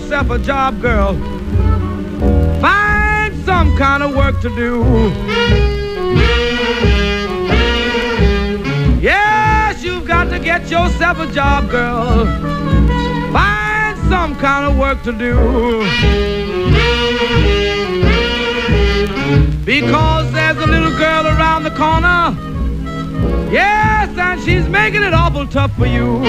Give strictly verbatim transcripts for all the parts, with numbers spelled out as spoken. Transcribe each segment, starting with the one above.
yourself a job, girl. Find some kind of work to do. Yes, you've got to get yourself a job, girl. Find some kind of work to do. Because there's a little girl around the corner. Yes, and she's making it awful tough for you.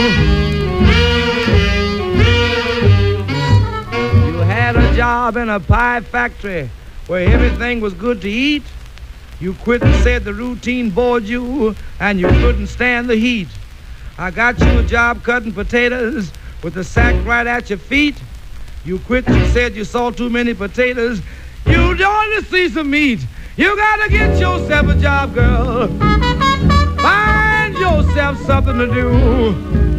You had a job in a pie factory where everything was good to eat. You quit and said the routine bored you and you couldn't stand the heat. I got you a job cutting potatoes with the sack right at your feet. You quit and said you saw too many potatoes. You joined to see some meat. You gotta get yourself a job, girl. Find yourself something to do.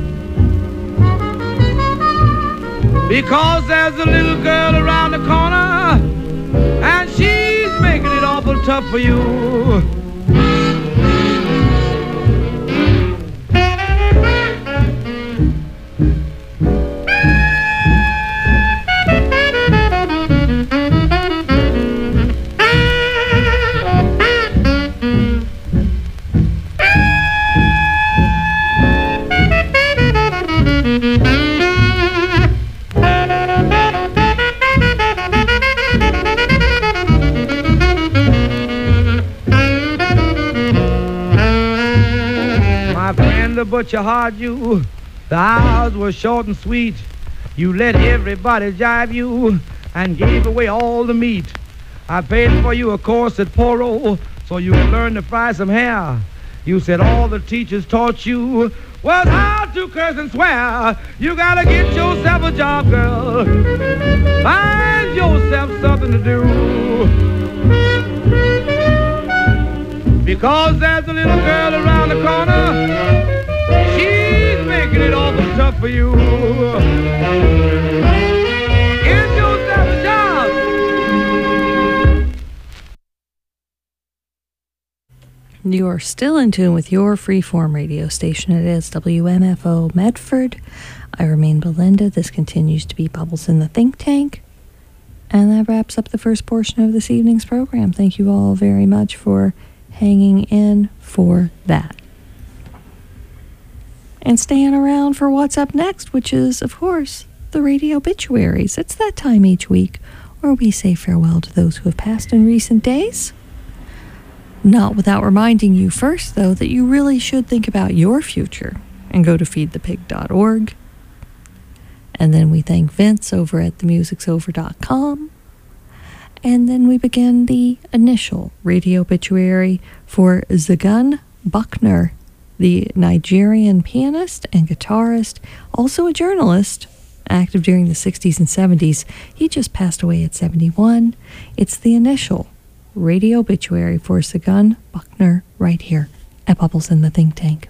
Because there's a little girl around the corner and she's making it awful tough for you. The butcher hired you. The hours were short and sweet. You let everybody jive you and gave away all the meat. I paid for you a course at Poro so you could learn to fry some hair. You said all the teachers taught you was how to curse and swear. You gotta get yourself a job, girl. Find yourself something to do. Because there's a little girl around the corner. She's making it awful tough for you. Get yourself a job. You are still in tune with your freeform radio station. It is W M F O Medford. I remain Belinda. This continues to be Bubbles in the Think Tank. And that wraps up the first portion of this evening's program. Thank you all very much for hanging in for that. And staying around for what's up next, which is, of course, the radio obituaries. It's that time each week where we say farewell to those who have passed in recent days. Not without reminding you first, though, that you really should think about your future and go to feed the pig dot org. And then we thank Vince over at the musics over dot com. And then we begin the initial radio obituary for Zagun Buckner, the Nigerian pianist and guitarist, also a journalist, active during the sixties and seventies. He just passed away at seventy-one. It's the initial radio obituary for Zagun Buckner right here at Bubbles in the Think Tank.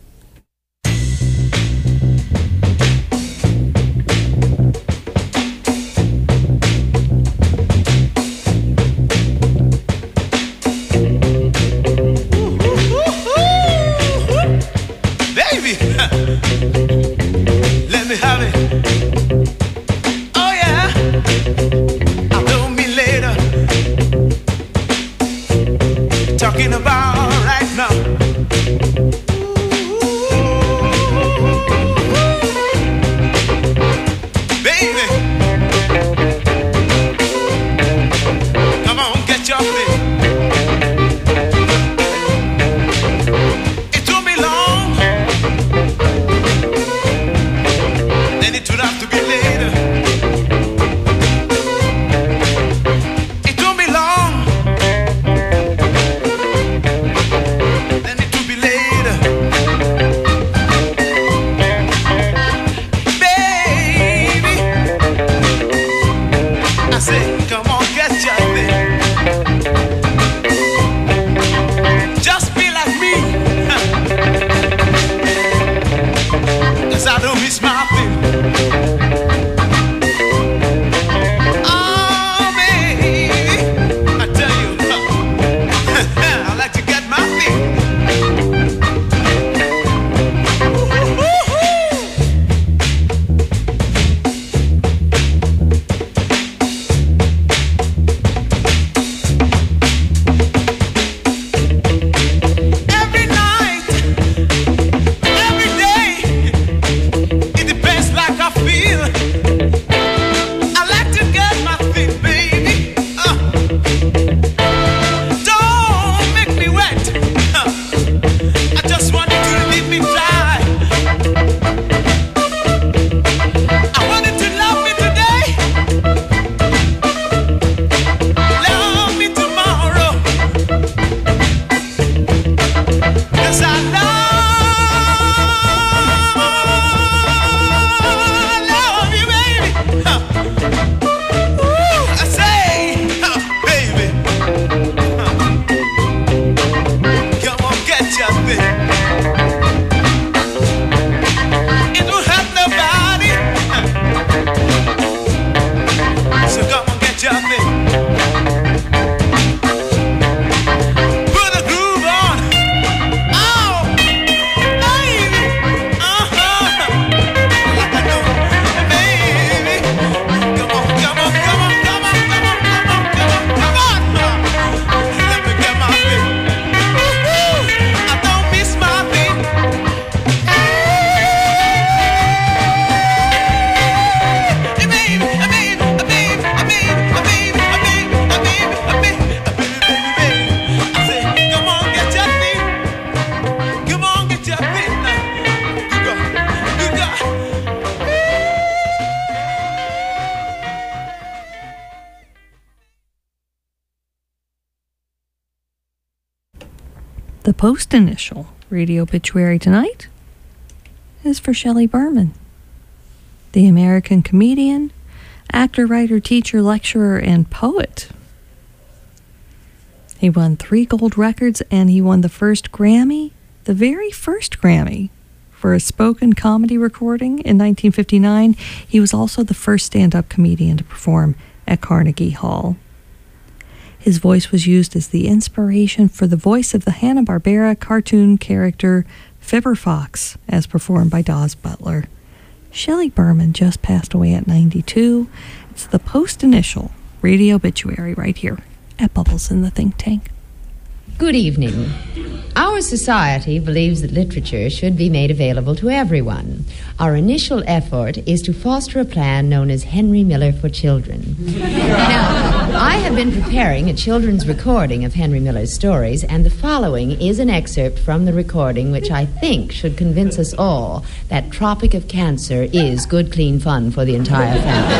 Let me have it. Oh yeah, I'll know me later. Talking about right now. The post initial radio obituary tonight is for Shelley Berman, the American comedian, actor, writer, teacher, lecturer, and poet. He won three gold records, and he won the first Grammy, the very first Grammy, for a spoken comedy recording in nineteen fifty-nine. He was also the first stand-up comedian to perform at Carnegie Hall. His voice was used as the inspiration for the voice of the Hanna-Barbera cartoon character Fibber Fox, as performed by Daws Butler. Shelley Berman just passed away at ninety-two. It's the post-initial radio obituary right here at Bubbles in the Think Tank. Good evening. Our society believes that literature should be made available to everyone. Our initial effort is to foster a plan known as Henry Miller for Children. Now, I have been preparing a children's recording of Henry Miller's stories, and the following is an excerpt from the recording which I think should convince us all that Tropic of Cancer is good, clean fun for the entire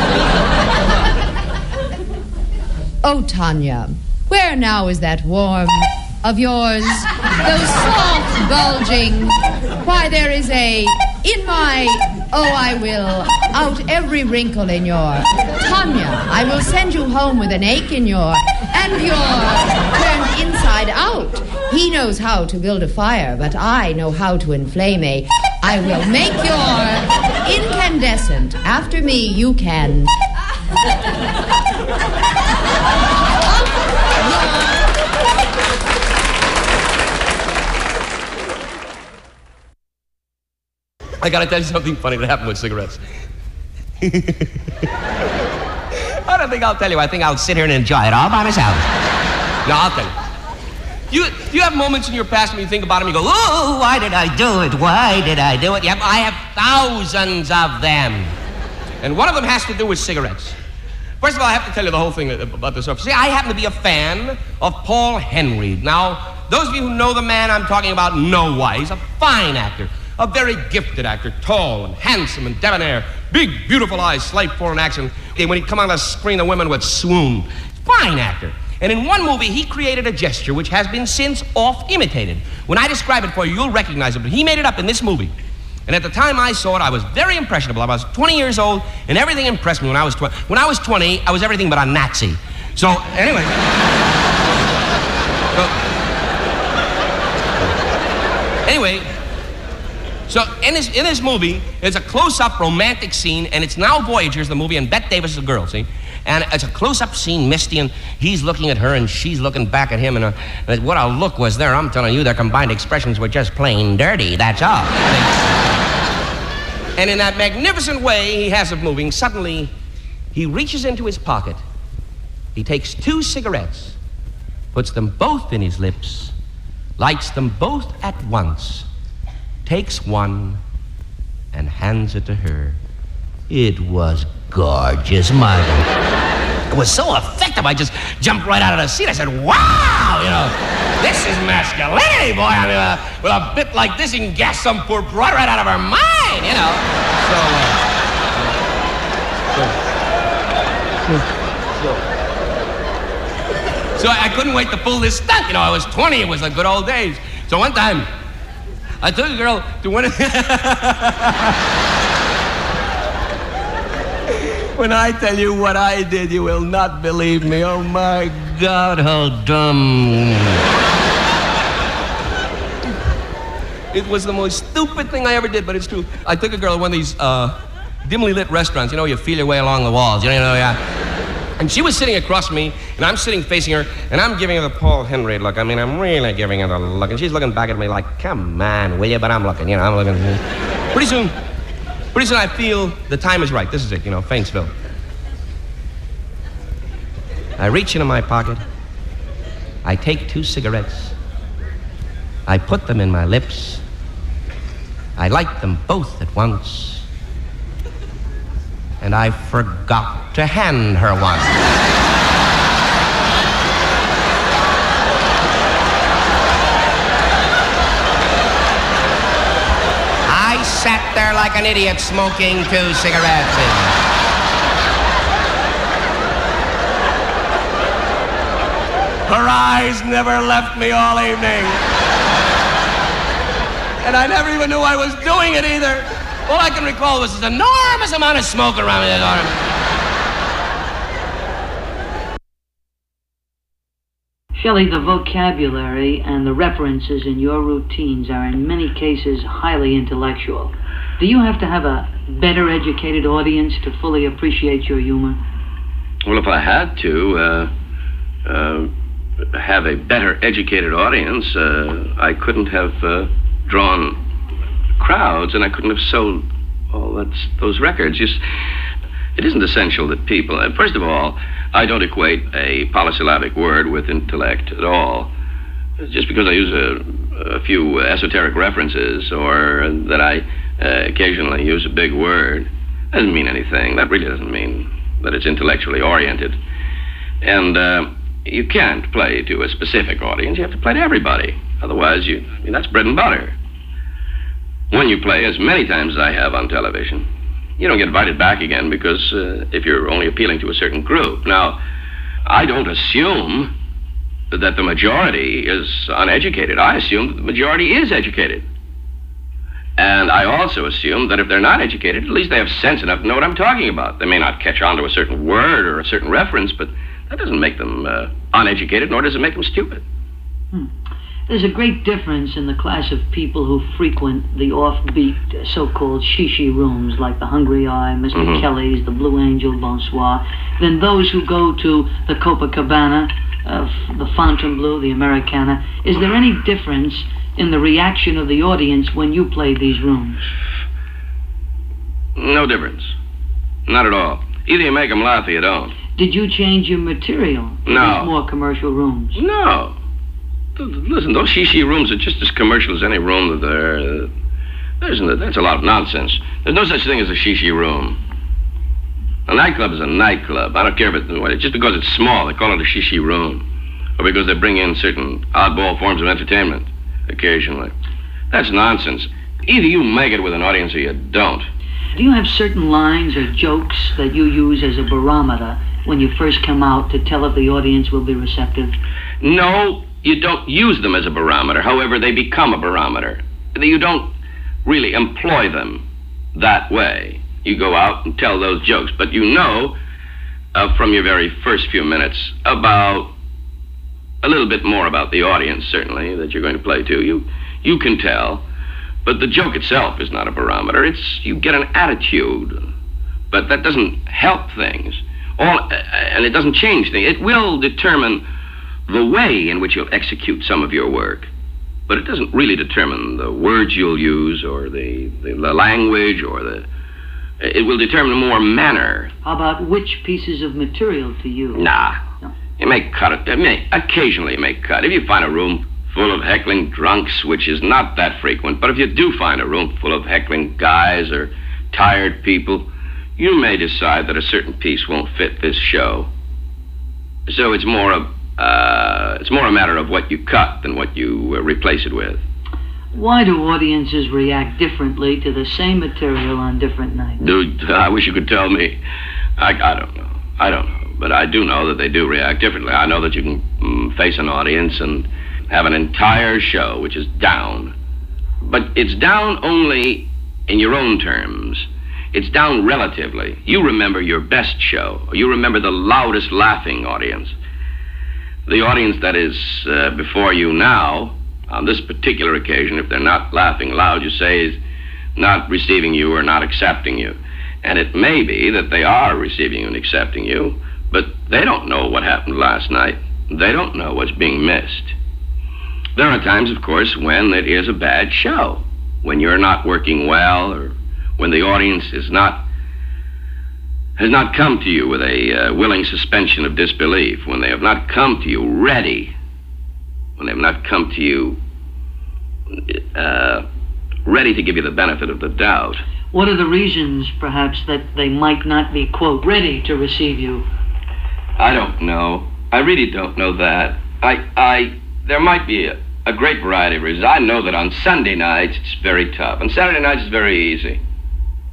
family. Oh, Tanya, where now is that warm of yours, those soft bulging, why there is a, in my, oh I will, out every wrinkle in your, Tanya, I will send you home with an ache in your, and your, turned inside out. He knows how to build a fire, but I know how to inflame a, I will make your incandescent. After me, you can. I gotta tell you something funny that happened with cigarettes. I don't think I'll tell you. I think I'll sit here and enjoy it all by myself. No, I'll tell you. You, you have moments in your past when you think about them, you go, oh, why did I do it? Why did I do it? Yep, I have thousands of them. And one of them has to do with cigarettes. First of all, I have to tell you the whole thing about this. See, I happen to be a fan of Paul Henreid. Now, those of you who know the man I'm talking about know why. He's a fine actor. A very gifted actor, tall and handsome and debonair, big, beautiful eyes, slight foreign accent. And when he'd come on the screen, the women would swoon. Fine actor. And in one movie, he created a gesture which has been since oft-imitated. When I describe it for you, you'll recognize it, but he made it up in this movie. And at the time I saw it, I was very impressionable. I was twenty years old, and everything impressed me when I was twenty. When I was twenty, I was everything but a Nazi. So, anyway. so, anyway... So in this, in this movie, there's a close-up romantic scene, and it's now Voyagers, the movie, and Bette Davis is the girl, see? And it's a close-up scene, Misty, and he's looking at her, and she's looking back at him, and, uh, and what a look was there. I'm telling you, their combined expressions were just plain dirty, that's all. And in that magnificent way he has of moving, suddenly he reaches into his pocket. He takes two cigarettes, puts them both in his lips, lights them both at once, takes one, and hands it to her. It was gorgeous, Martin. It was so effective, I just jumped right out of the seat. I said, wow, you know, this is masculinity, boy. I mean, uh, with a bit like this, you can gas some poor broad right out of her mind, you know. So, uh, so, so, so I couldn't wait to pull this stunt. You know, I was twenty. It was the good old days. So one time, I took a girl to one of... When I tell you what I did, you will not believe me. Oh, my God, how dumb. It was the most stupid thing I ever did, but it's true. I took a girl to one of these uh, dimly lit restaurants. You know, you feel your way along the walls. You know, you know, yeah. And she was sitting across from me, and I'm sitting facing her, and I'm giving her the Paul Henreid look. I mean, I'm really giving her the look. And she's looking back at me like, come on, will you? But I'm looking, you know, I'm looking. Pretty soon, pretty soon I feel the time is right. This is it, you know, Fanksville. I reach into my pocket. I take two cigarettes. I put them in my lips. I light them both at once. And I forgot to hand her one. I sat there like an idiot smoking two cigarettes. Her eyes never left me all evening. And I never even knew I was doing it either. All I can recall was this enormous amount of smoke around me. Shelley, the vocabulary and the references in your routines are in many cases highly intellectual. Do you have to have a better educated audience to fully appreciate your humor? Well, if I had to uh, uh, have a better educated audience, uh, I couldn't have uh, drawn crowds, and I couldn't have sold all that's, those records. Just, it isn't essential that people... Uh, first of all, I don't equate a polysyllabic word with intellect at all. Just because I use a, a few esoteric references or that I uh, occasionally use a big word doesn't mean anything. That really doesn't mean that it's intellectually oriented. And uh, you can't play to a specific audience. You have to play to everybody. Otherwise, you, I mean, that's bread and butter. When you play as many times as I have on television, you don't get invited back again because uh, if you're only appealing to a certain group. Now, I don't assume that the majority is uneducated. I assume that the majority is educated. And I also assume that if they're not educated, at least they have sense enough to know what I'm talking about. They may not catch on to a certain word or a certain reference, but that doesn't make them uh, uneducated, nor does it make them stupid. Hmm. There's a great difference in the class of people who frequent the offbeat so-called shishi rooms like the Hungry Eye, Mister Mm-hmm. Kelly's, the Blue Angel, Bonsoir, than those who go to the Copacabana, uh, the Fontainebleau, the Americana. Is there any difference in the reaction of the audience when you play these rooms? No difference. Not at all. Either you make them laugh or you don't. Did you change your material for No. these more commercial rooms? No. Listen, those shishi rooms are just as commercial as any room that there. There's, that's a lot of nonsense. There's no such thing as a shishi room. A nightclub is a nightclub. I don't care if it, just because it's small, they call it a shishi room. Or because they bring in certain oddball forms of entertainment occasionally. That's nonsense. Either you make it with an audience or you don't. Do you have certain lines or jokes that you use as a barometer when you first come out to tell if the audience will be receptive? No. You don't use them as a barometer. However, they become a barometer. You don't really employ them that way. You go out and tell those jokes, but you know uh, from your very first few minutes about a little bit more about the audience, certainly, that you're going to play to. You, you can tell, but the joke itself is not a barometer. It's, you get an attitude, but that doesn't help things. All, uh, and it doesn't change things. It will determine the way in which you'll execute some of your work. But it doesn't really determine the words you'll use or the, the, the language or the... It will determine more manner. How about which pieces of material to use? Nah. No. You may cut it. It may, occasionally you may cut. If you find a room full of heckling drunks, which is not that frequent, but if you do find a room full of heckling guys or tired people, you may decide that a certain piece won't fit this show. So it's more of... Uh, it's more a matter of what you cut than what you uh, replace it with. Why do audiences react differently to the same material on different nights? Dude, I wish you could tell me. I, I don't know. I don't know. But I do know that they do react differently. I know that you can mm, face an audience and have an entire show which is down. But it's down only in your own terms. It's down relatively. You remember your best show. Or you remember the loudest laughing audience. The audience that is uh, before you now, on this particular occasion, if they're not laughing loud, you say is not receiving you or not accepting you. And it may be that they are receiving you and accepting you, but they don't know what happened last night. They don't know what's being missed. There are times, of course, when it is a bad show, when you're not working well, or when the audience is not has not come to you with a uh, willing suspension of disbelief, when they have not come to you ready, when they have not come to you uh, ready to give you the benefit of the doubt. What are the reasons, perhaps, that they might not be, quote, ready to receive you? I don't know. I really don't know that. I, I, there might be a, a great variety of reasons. I know that on Sunday nights it's very tough. On Saturday nights it's very easy.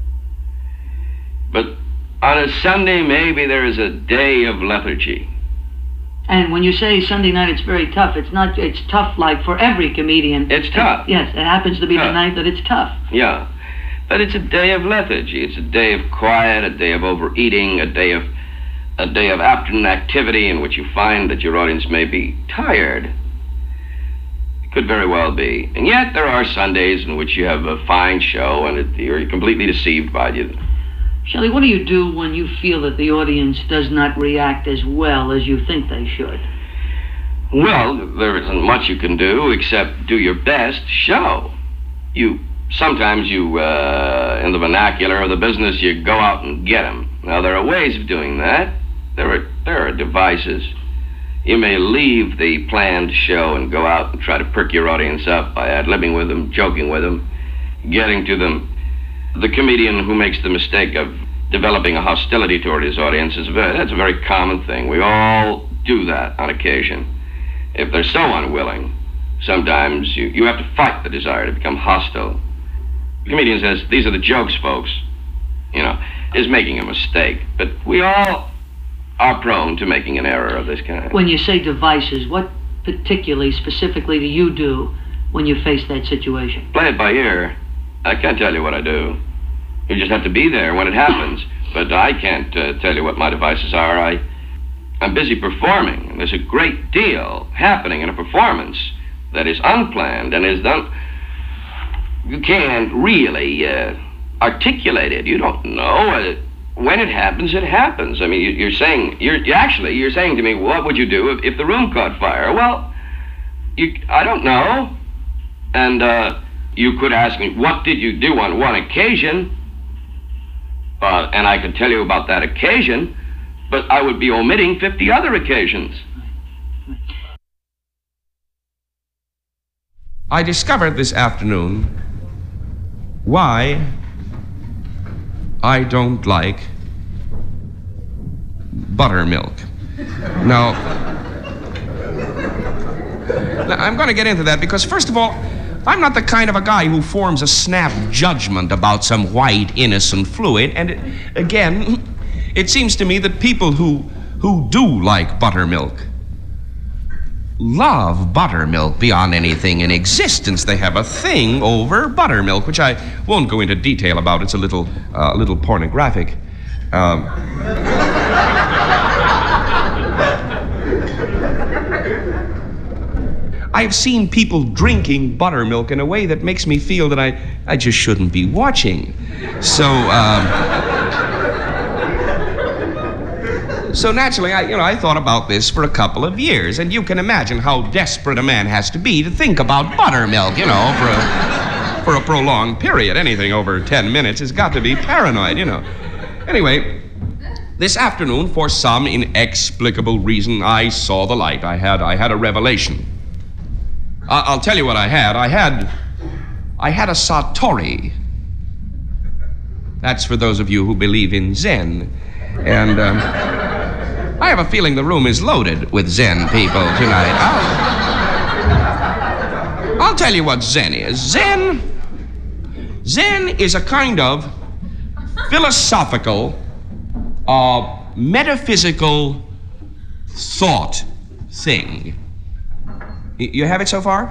But on a Sunday, maybe there is a day of lethargy. And when you say Sunday night, it's very tough. It's not. It's tough, like for every comedian. It's tough. It, yes, it happens to be Tough. the night that it's tough. Yeah. But it's a day of lethargy. It's a day of quiet, a day of overeating, a day of a day of afternoon activity in which you find that your audience may be tired. It could very well be. And yet there are Sundays in which you have a fine show and it, you're completely deceived by it. Shelley, what do you do when you feel that the audience does not react as well as you think they should? Well, there isn't much you can do except do your best show. You sometimes you, uh, in the vernacular of the business, you go out and get 'em. Now, there are ways of doing that. There are there are devices. You may leave the planned show and go out and try to perk your audience up by ad-libbing with them, joking with them, getting to them. The comedian who makes the mistake of developing a hostility toward his audience is a very, that's a very common thing. We all do that on occasion. If they're so unwilling, sometimes you, you have to fight the desire to become hostile. The comedian says, these are the jokes, folks. You know, is making a mistake. But we all are prone to making an error of this kind. When you say devices, what particularly, specifically do you do when you face that situation? Play it by ear. I can't tell you what I do. You just have to be there when it happens. But I can't uh, tell you what my devices are. I, I'm busy performing, and there's a great deal happening in a performance that is unplanned and is done. You can't really uh, articulate it. You don't know. Uh, when it happens, it happens. I mean, you, you're saying, you're you actually, you're saying to me, what would you do if, if the room caught fire? Well, you, I don't know. And uh, you could ask me, what did you do on one occasion? Uh, and I could tell you about that occasion, but I would be omitting fifty other occasions. I discovered this afternoon why I don't like buttermilk. Now, now I'm going to get into that because, first of all, I'm not the kind of a guy who forms a snap judgment about some white, innocent fluid. And it, again, it seems to me that people who, who do like buttermilk love buttermilk beyond anything in existence. They have a thing over buttermilk, which I won't go into detail about. It's a little, uh, little pornographic. Um, I've seen people drinking buttermilk in a way that makes me feel that I, I just shouldn't be watching. So, um, so naturally, I, you know, I thought about this for a couple of years, and you can imagine how desperate a man has to be to think about buttermilk, you know, for a, for a prolonged period. Anything over ten minutes has got to be paranoid, you know. Anyway, this afternoon, for some inexplicable reason, I saw the light. I had, I had a revelation. I'll tell you what I had. I had, I had a satori. That's for those of you who believe in Zen. And um, I have a feeling the room is loaded with Zen people tonight. I'll, I'll tell you what Zen is. Zen, Zen is a kind of philosophical, uh, metaphysical thought thing. You have it so far?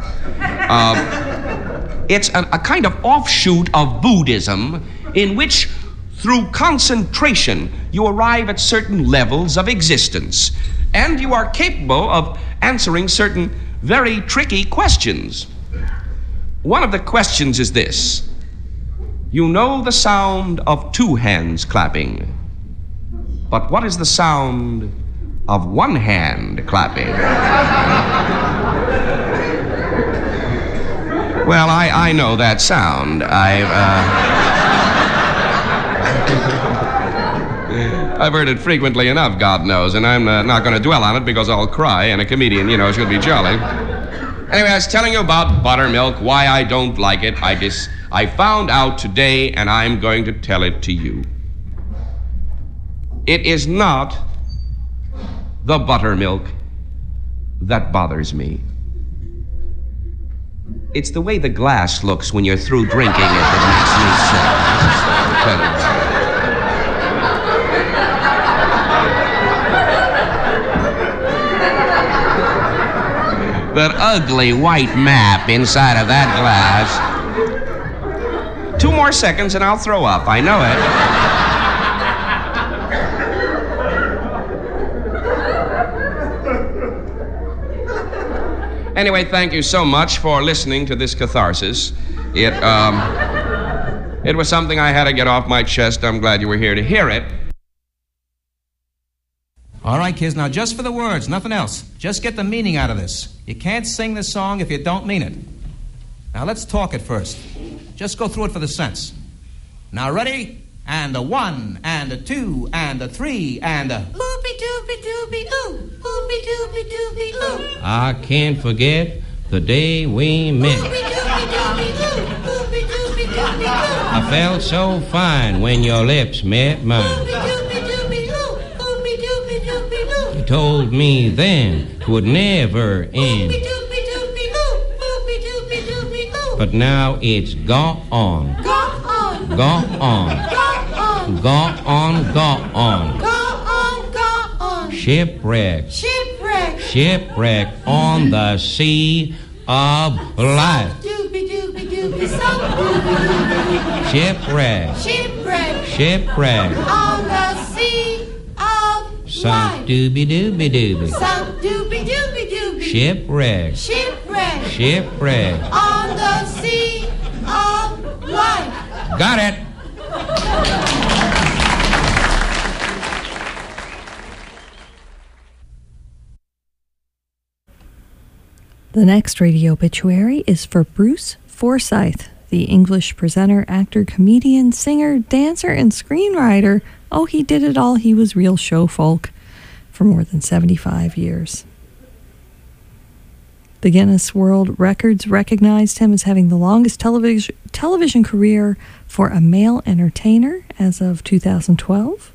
Uh, it's a, a kind of offshoot of Buddhism in which, through concentration, you arrive at certain levels of existence, and you are capable of answering certain very tricky questions. One of the questions is this. You know the sound of two hands clapping, but what is the sound of one hand clapping? Well, I, I know that sound. I've, uh... I've heard it frequently enough, God knows, and I'm uh, not going to dwell on it because I'll cry, and a comedian, you know, should be jolly. Anyway, I was telling you about buttermilk, why I don't like it. I just, I found out today, and I'm going to tell it to you. It is not the buttermilk that bothers me. It's the way the glass looks when you're through drinking it that makes me sick. that ugly white map inside of that glass. Two more seconds and I'll throw up. I know it. Anyway, thank you so much for listening to this catharsis. It, um, it was something I had to get off my chest. I'm glad you were here to hear it. All right, kids, now just for the words, nothing else. Just get the meaning out of this. You can't sing this song if you don't mean it. Now let's talk it first. Just go through it for the sense. Now ready? And a one, and a two, and a three, and a... Oopie doopie doopie ooh, oopie doopie doopie ooh. I can't forget the day we met. Oopie doopie doopie ooh, oopie doopie doopie ooh. I felt so fine when your lips met mine. Oopie doopie doopie ooh, oopie doopie doopie ooh. You told me then 'twould never end. Oopie doopie doopie ooh, oopie doopie doopie ooh. But now it's gone. Gone on, Gone on. gone on, Gone on, gone on. gone on, gone on. Shipwreck. Shipwreck. Shipwreck on the sea of life. Doopie doopie doopie so doopie doopie. Shipwreck. Shipwreck. Shipwreck. On the sea of Some life. doobie doobie doobie. Some doopie doopie doopie. Shipwreck. Shipwreck. Shipwreck. On the sea of life. Got it. The next radio obituary is for Bruce Forsyth, the English presenter, actor, comedian, singer, dancer, and screenwriter. Oh, he did it all. He was real show folk for more than seventy-five years. The Guinness World Records recognized him as having the longest television television career for a male entertainer as of two thousand twelve.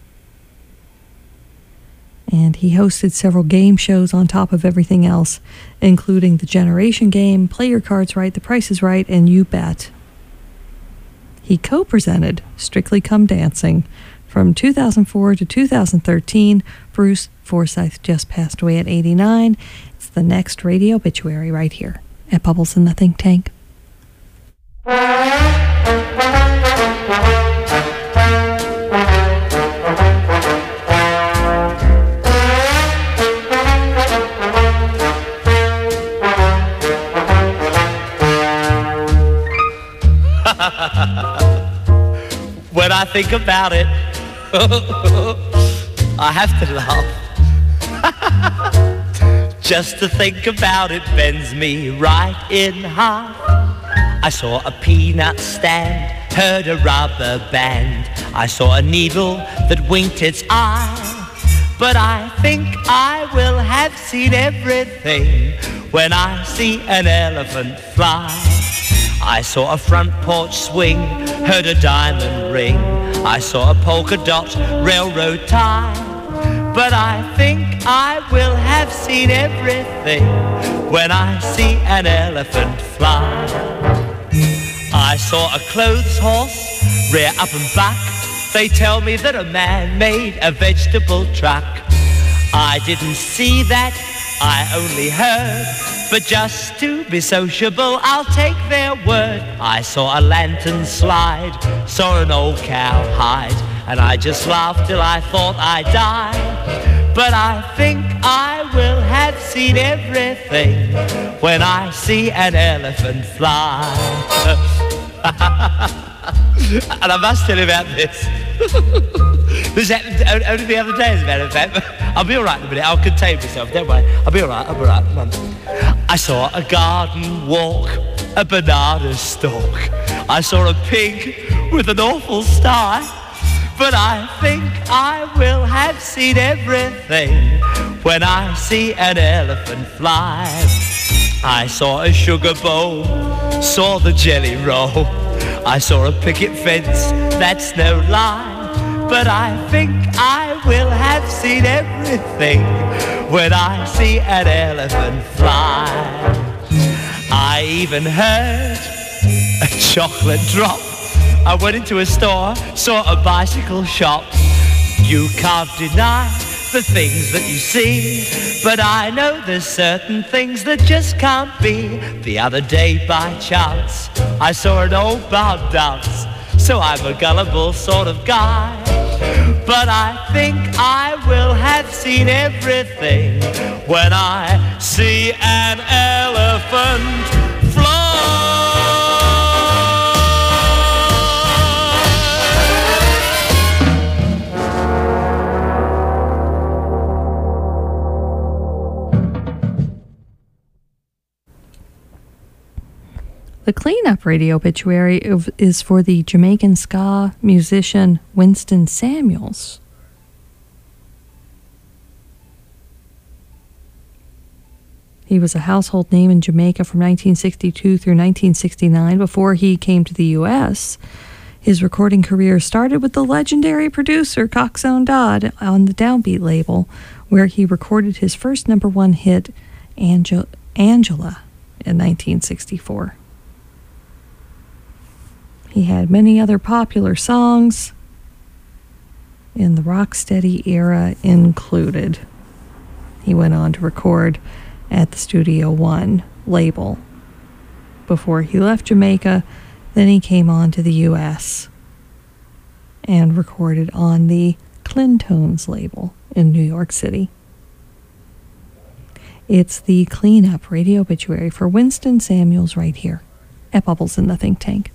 And he hosted several game shows on top of everything else, including The Generation Game, Play Your Cards Right, The Price is Right, and You Bet. He co-presented Strictly Come Dancing. From two thousand four to two thousand thirteen, Bruce Forsyth just passed away at eighty-nine. It's the next radio obituary right here at Bubbles in the Think Tank. When I think about it, I have to laugh. Just to think about it bends me right in half. I saw a peanut stand, heard a rubber band. I saw a needle that winked its eye. But I think I will have seen everything when I see an elephant fly. I saw a front porch swing, heard a diamond ring. I saw a polka dot railroad tie. But I think I will have seen everything when I see an elephant fly. I saw a clothes horse rear up and back. They tell me that a man made a vegetable truck. I didn't see that, I only heard. But just to be sociable, I'll take their word. I saw a lantern slide, saw an old cow hide, and I just laughed till I thought I'd die. But I think I will have seen everything when I see an elephant fly. And I must tell you about this. This happened only the other day, as a matter of fact. I'll be all right in a minute. I'll contain myself. Don't worry. I'll be all right. I'll be all right. I saw a garden walk, a banana stalk. I saw a pig with an awful style. But I think I will have seen everything when I see an elephant fly. I saw a sugar bowl, saw the jelly roll. I saw a picket fence, that's no lie. But I think I will have seen everything when I see an elephant fly. I even heard a chocolate drop. I went into a store, saw a bicycle shop. You can't deny the things that you see, but I know there's certain things that just can't be. The other day by chance I saw an old bar dance, so I'm a gullible sort of guy, but I think I will have seen everything when I see an elephant fly. The cleanup radio obituary is for the Jamaican ska musician Winston Samuels. He was a household name in Jamaica from nineteen sixty-two through nineteen sixty-nine. Before he came to the U S, his recording career started with the legendary producer Coxsone Dodd on the Downbeat label, where he recorded his first number one hit, Angel- Angela, in nineteen sixty-four. He had many other popular songs in the rocksteady era included. He went on to record at the Studio One label before he left Jamaica. Then he came on to the U S and recorded on the Clintones label in New York City. It's the cleanup radio obituary for Winston Samuels right here at Bubbles in the Think Tank.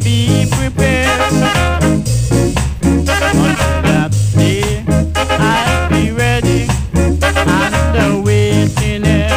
be prepared. Until that day, I'll be ready and waiting there.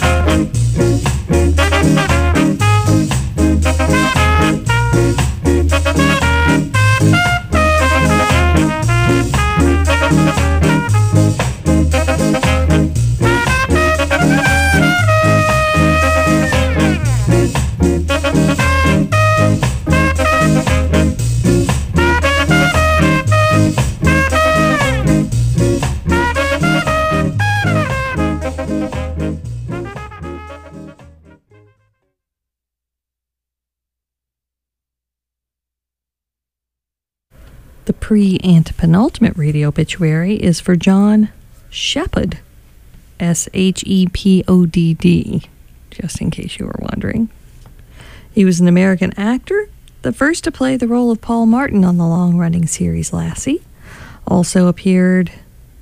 The pre-antepenultimate radio obituary is for John Shepodd, S H E P O D D, just in case you were wondering. He was an American actor, the first to play the role of Paul Martin on the long-running series Lassie. Also appeared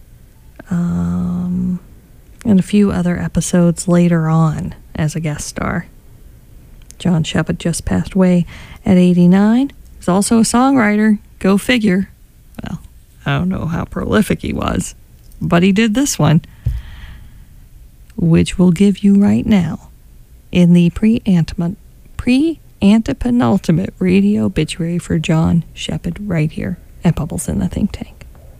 um, in a few other episodes later on as a guest star. John Shepodd just passed away at eighty-nine. He's also a songwriter. Go figure. Well, I don't know how prolific he was, but he did this one, which we'll give you right now in the pre-antepenultimate radio obituary for John Shepodd right here at Bubbles in the Think Tank.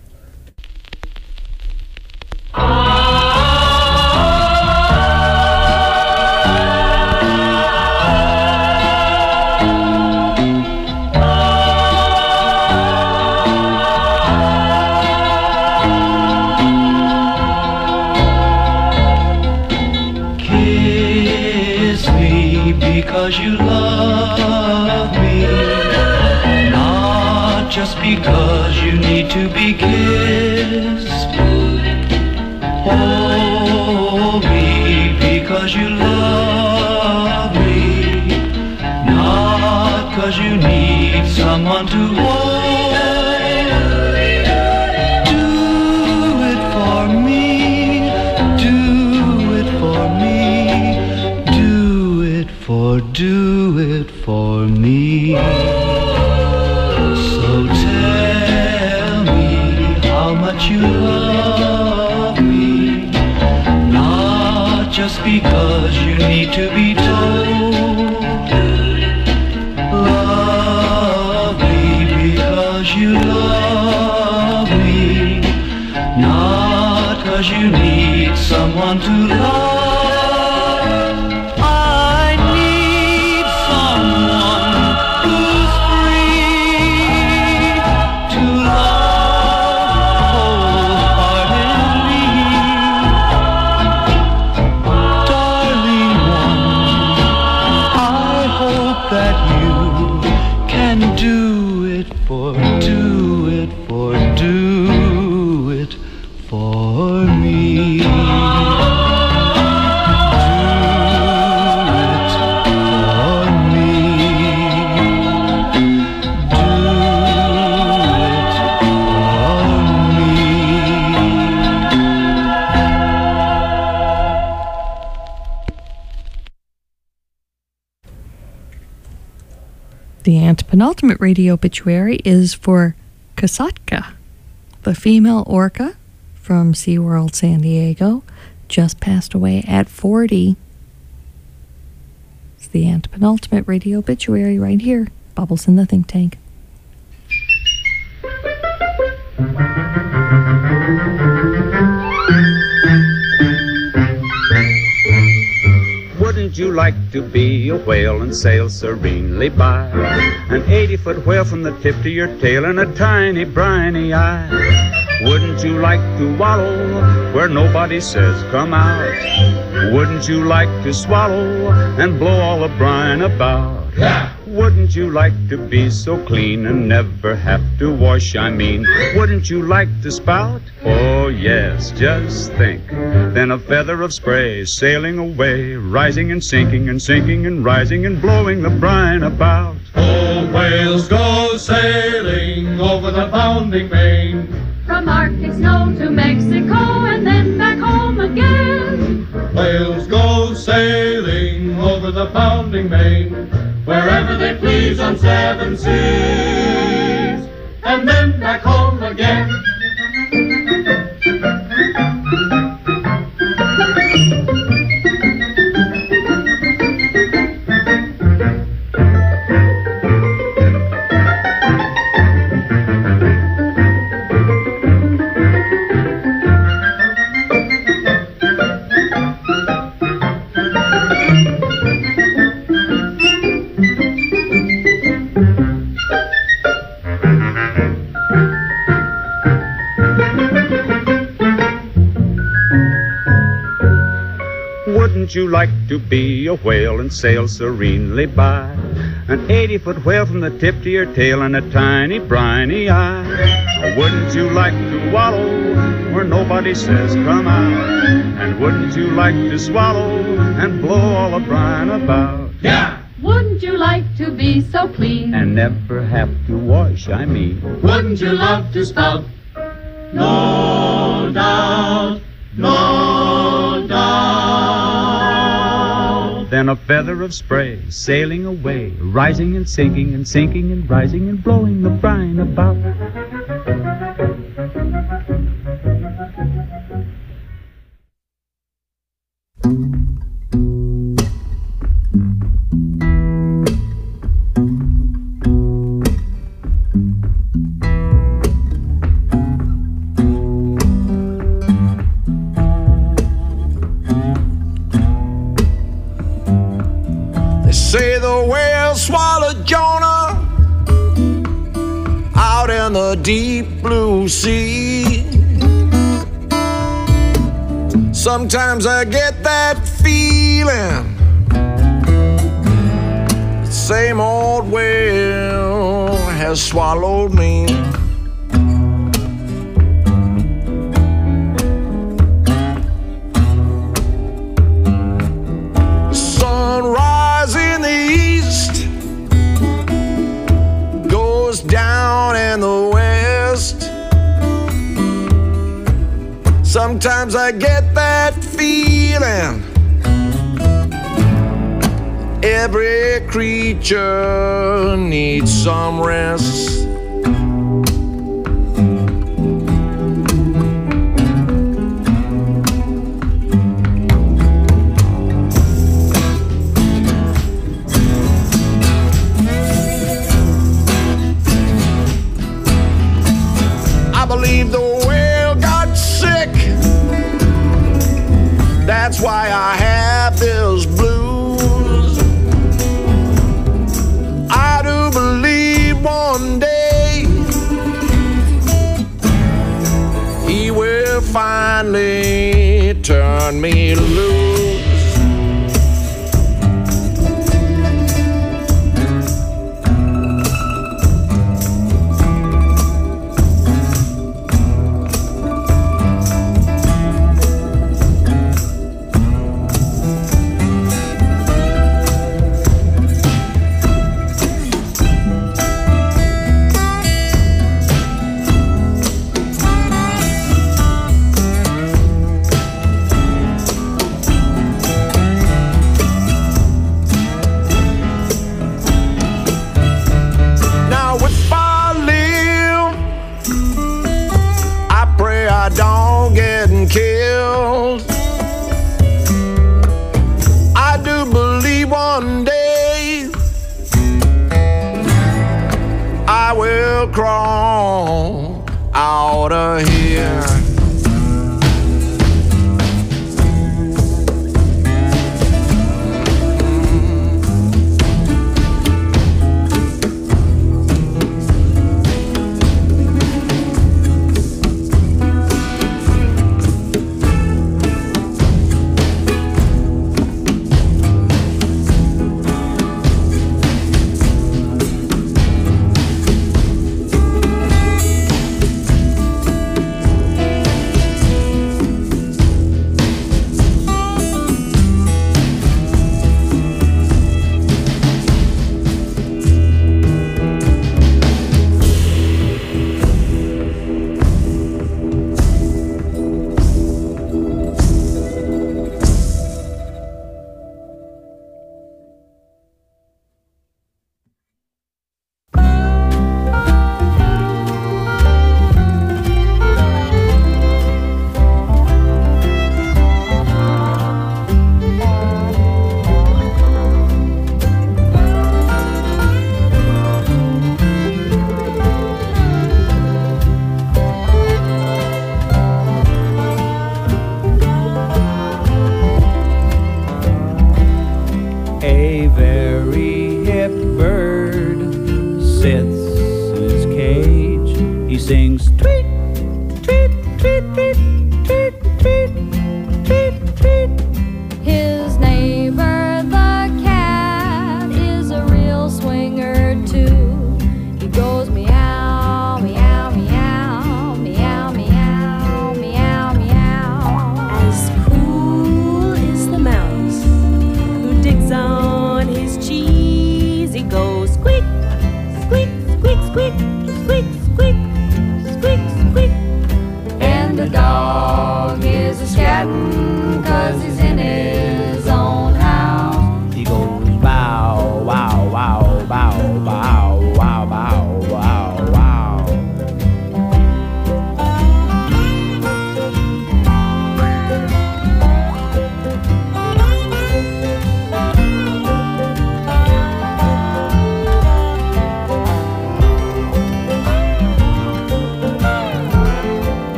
Because you love me, not just because you need to be kissed. Hold me because you love me, not because you need someone to hold. Do it for me, do it for me. For do it for me. So tell me how much you love me, not just because you need to be told. Love me because you love me, not because you need someone to love. The antepenultimate radio obituary is for Kasatka, the female orca from SeaWorld San Diego, just passed away at forty. It's the antepenultimate radio obituary right here. Bubbles in the Think Tank. Wouldn't you like to be a whale and sail serenely by? An eighty-foot whale from the tip to your tail and a tiny briny eye. Wouldn't you like to wallow where nobody says come out? Wouldn't you like to swallow and blow all the brine about? Yeah. Wouldn't you like to be so clean and never have to wash, I mean? Wouldn't you like to spout? Oh yes, just think. Then a feather of spray sailing away, rising and sinking and sinking and rising and blowing the brine about. Oh, whales go sailing over the bounding main, from Arctic snow to Mexico and then back home again. Whales go sailing over the bounding main, wherever they please on seven seas, and then back home again. Wouldn't you like to be a whale and sail serenely by? An eighty-foot whale from the tip to your tail and a tiny briny eye. Wouldn't you like to wallow where nobody says come out? And wouldn't you like to swallow and blow all the brine about? Yeah! Wouldn't you like to be so clean? And never have to wash, I mean. Wouldn't you love to spout? No doubt, no doubt. Then a feather of spray sailing away, rising and sinking and sinking and rising and blowing the brine about. Say the whale swallowed Jonah out in the deep blue sea. Sometimes I get that feeling the same old whale has swallowed me. Sunrise in the east goes down in the west. Sometimes I get that feeling every creature needs some rest. I believe the whale got sick. That's why I have this blues. I do believe one day he will finally turn me loose.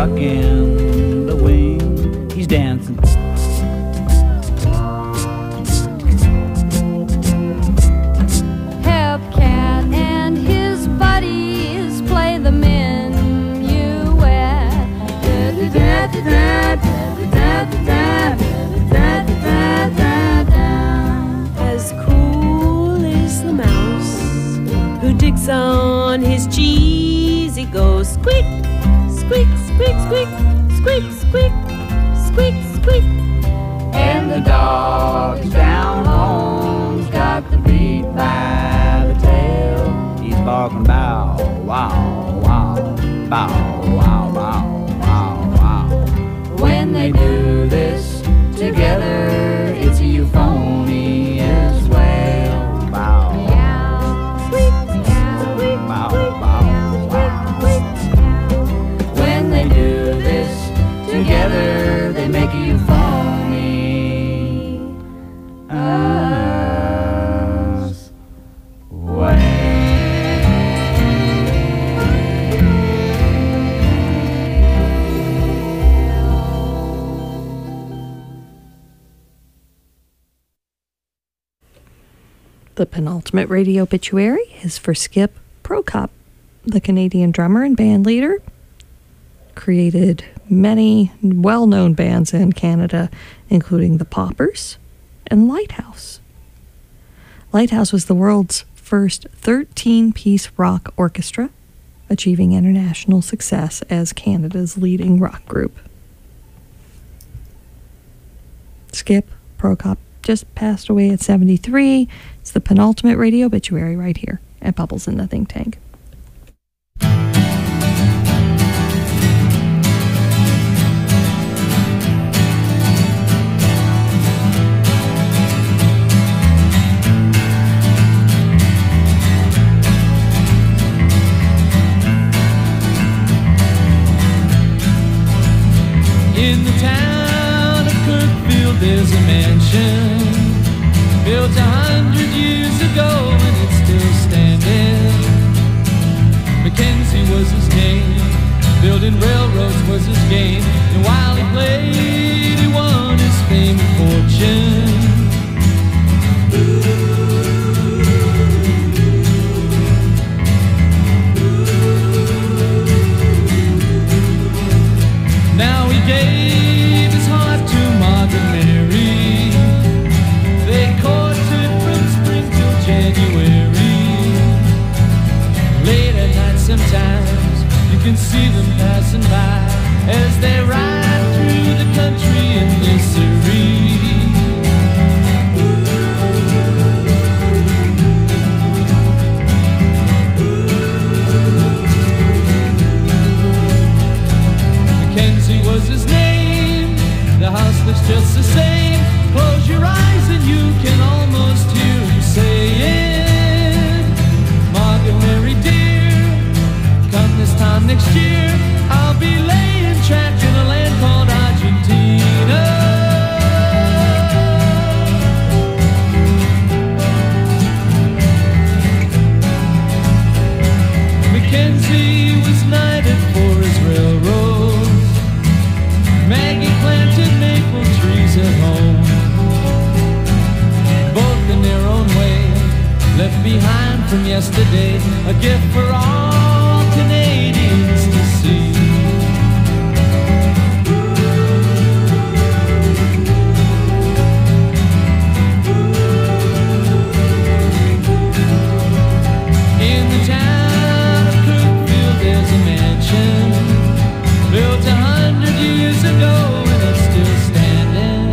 rocking the wing. He's dancing. Hepcat and his buddies play the minuet. As cool as the mouse who digs on his cheese, he goes squeak, squeak, squeak, squeak, squeak, squeak, squeak, squeak. And the dog's down home's got the beat by the tail. He's barking bow, wow, wow, bow, wow, wow, wow, wow. When they do this together, it's a euphony as well. Bow, bow, bow, bow. When they do this together, they make a euphony. As well. The penultimate radio obituary is for Skip Prokop, the Canadian drummer and band leader. Created many well-known bands in Canada, including the Poppers and Lighthouse. Lighthouse was the world's first thirteen-piece rock orchestra, achieving international success as Canada's leading rock group. Skip Prokop just passed away at seventy-three. It's the penultimate radio obituary right here at Bubbles in the Think Tank. In the town of Kirkfield there's a mansion built a hundred years ago and it's still standing. Mackenzie was his name, building railroads was his game, and while he played he won his fame and fortune. Now he gave his heart to Margaret Mary. They courted from spring till January. Late at night sometimes you can see them passing by as they ride through the country in misery. Mackenzie was his name, the house looks just the same. Close your eyes and you can almost hear him saying, Margaret Mary dear, come this time next year, I'll be laying track in a land called Argentina. Mackenzie was knighted for his railroads. Maggie planted maple trees at home, both in their own way, left behind from yesterday, a gift for all Canadians to see. In the town of Kirkfield there's a mansion built a hundred years ago and it's still standing.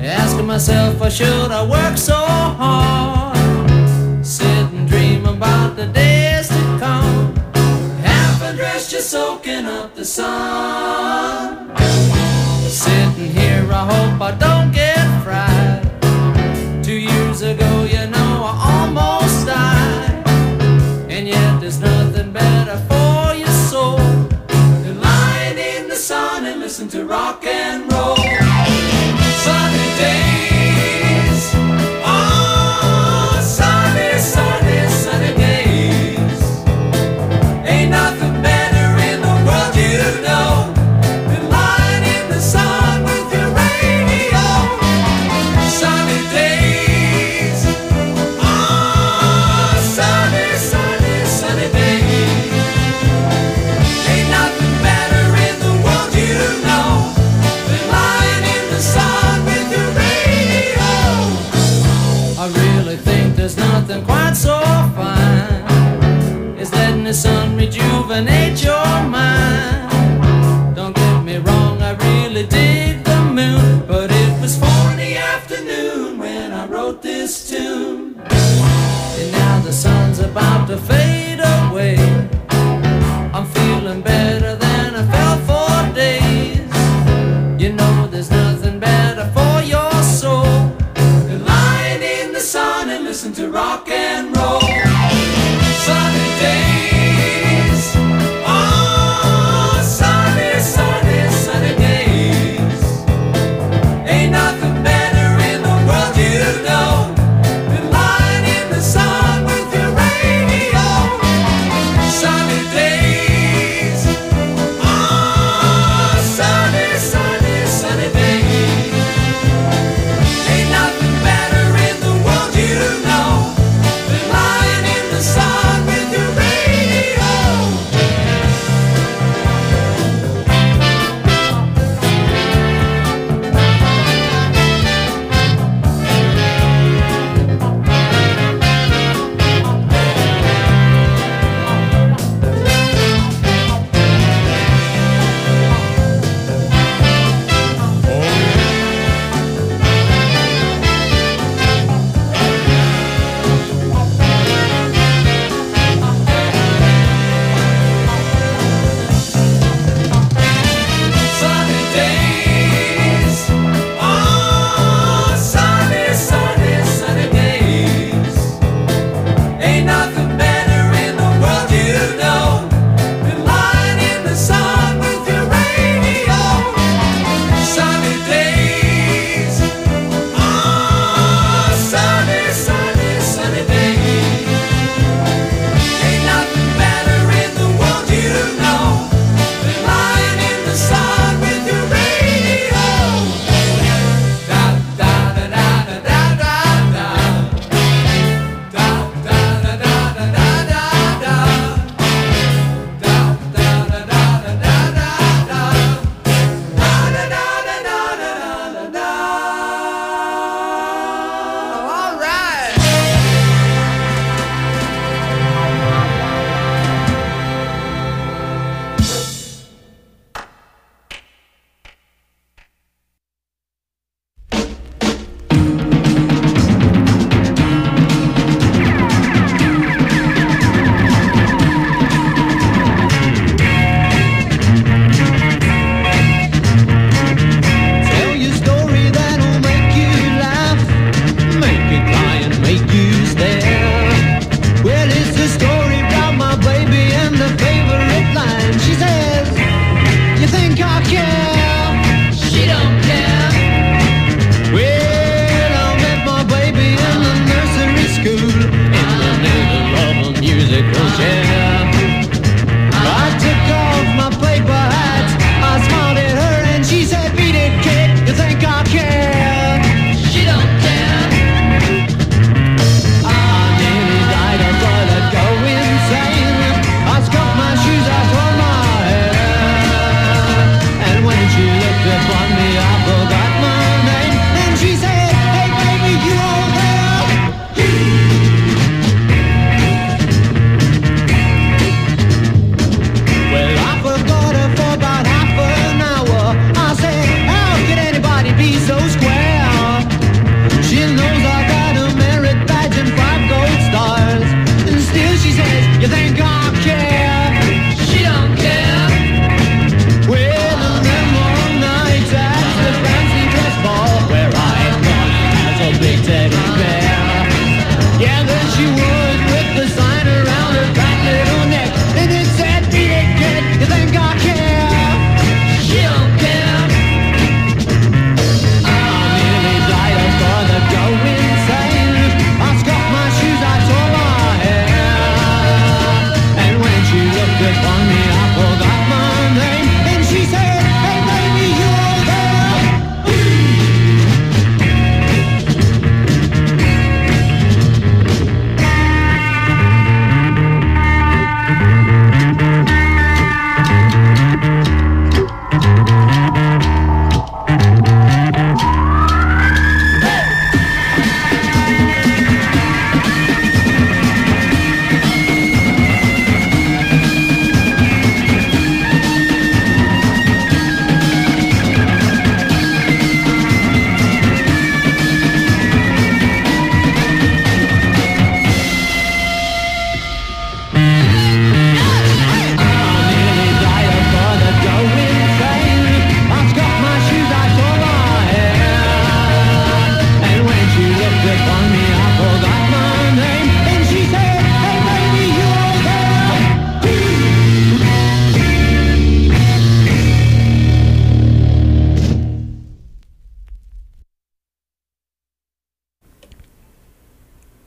Myself, why should I work so hard? Sit and dream about the days to come. Half undressed, just soaking up the sun. Sitting here, I hope I don't get fried. Two years ago, you know, I almost died. And yet there's nothing better for your soul than lying in the sun and listen to rock and roll. Sunny days, oh, sunny, sunny, sunny days. Ain't nothing better in the world, you know, than lying in the sun with your radio. Sunny days, oh, sunny, sunny, sunny days. Ain't nothing better in the world, you know, than lying in the sun with your radio. I really think there's nothing quite so fine as letting the sun rejuvenate your mind. Don't get me wrong, I really dig the moon, but it was four in the afternoon when I wrote this tune. And now the sun's about to fade away. I'm feeling better than I felt for days. You know there's nothing better for your soul than lying in the sun and listen to rock and roll. Sunny days, oh, sunny, sunny, sunny days. Ain't nothing better in the world, you know, than lying in the sun with your radio. Sunny days, oh, sunny, sunny, sunny days. Ain't nothing better in the world, you know, than lying in the sun with your radio.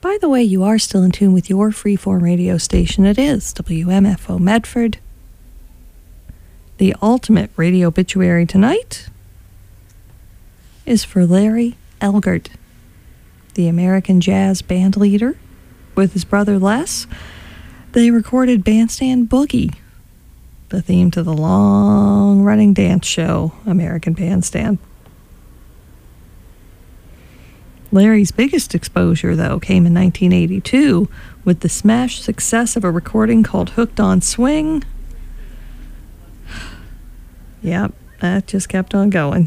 By the way, you are still in tune with your freeform radio station. It is W M F O Medford. The ultimate radio obituary tonight is for Larry Elgart, the American jazz band leader. With his brother Les, they recorded Bandstand Boogie, the theme to the long-running dance show, American Bandstand. Larry's biggest exposure, though, came in nineteen eighty-two with the smash success of a recording called Hooked on Swing. Yep, that just kept on going.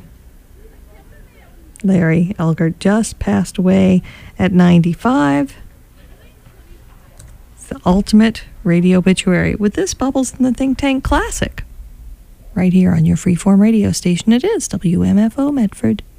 Larry Elgart just passed away at ninety-five. It's the ultimate radio obituary with this Bubbles in the Think Tank classic. Right here on your freeform radio station, it is W M F O Medford.